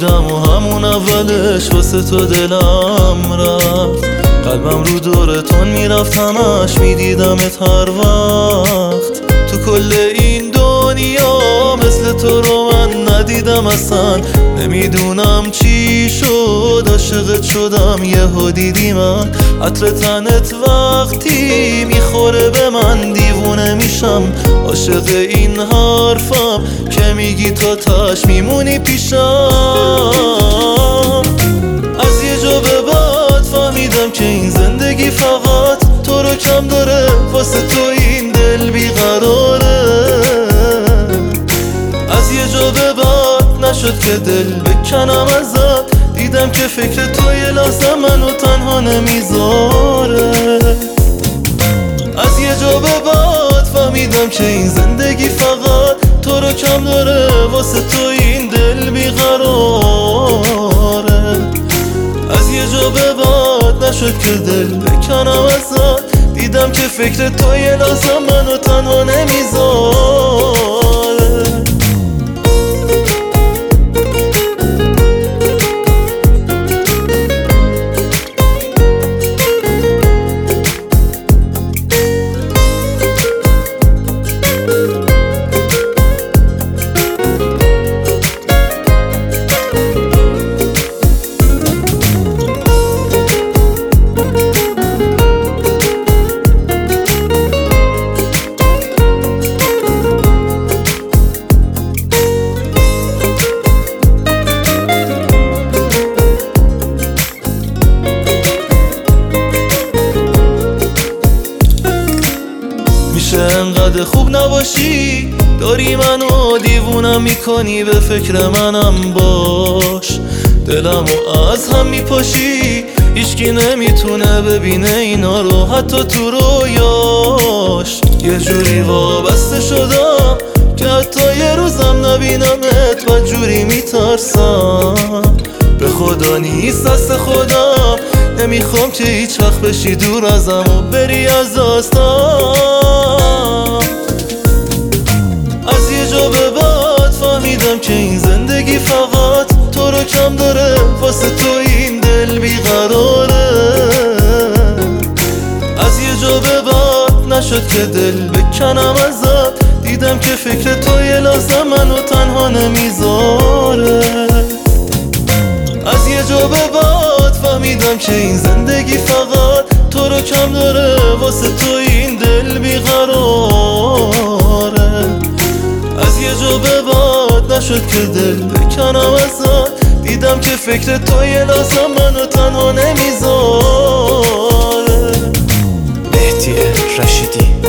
دیدم و همون اولش واسه تو دلم رفت. قلبم رو دورتون میرفت همش میدیدمت هر وقت. تو کل این دنیا مثل تو رو من ندیدم اصلا. نمیدونم چی شد عاشقت شدم یهو دیدی من. عطر تنت وقتی میخوره به من دیوونه میشم. عاشق این حرفم که میگی تا تاش میمونی پیشم. از یه جا به بعد فهمیدم که این زندگی فقط تو رو کم داره. واسه تو این دل بیقراره. از یه جا به بعد نشد که دل بکنم ازت. دیدم که فکر تو یه لحظه منو تنها نمیذاره. از یه جا به بعد فهمیدم که این زندگی فقط تو رو کم داره. واسه تو این دل بیقراره. از یه جا به بعد نشد که دل بکنم ازت. دیدم که فکر تو یه لحظه منو تنها نمیذاره. انقدر خوب نباشی داری منو دیوونم میکنی. به فکر منم باش دلمو از هم میپاشی. هیچکی نمیتونه ببینه اینا رو حتی تو رویاش. یه جوری وابسته شدم که حتی یه روزم نبینمت و جوری میترسم. به خدا نیست دست خودم. نمیخوام که هیچ وقت بشی دور ازم و بری از دستم. از یه جا به بعد فهمیدم که این زندگی فقط تو رو کم داره. واسه تو این دل بیقراره. از یه جا به بعد نشد که دل بکنم ازت. دیدم که فکر تو یه لحظه منو تنها نمیذاره. از یه جا به بعد فهمیدم که این زندگی فقط تو رو کم داره. واسه تو این دل بیقراره. از یه جا به بعد نشد که دل بکنم ازت. دیدم که فکر تو یه لحظه منو تنها نمیذاره. مهدی رشیدی.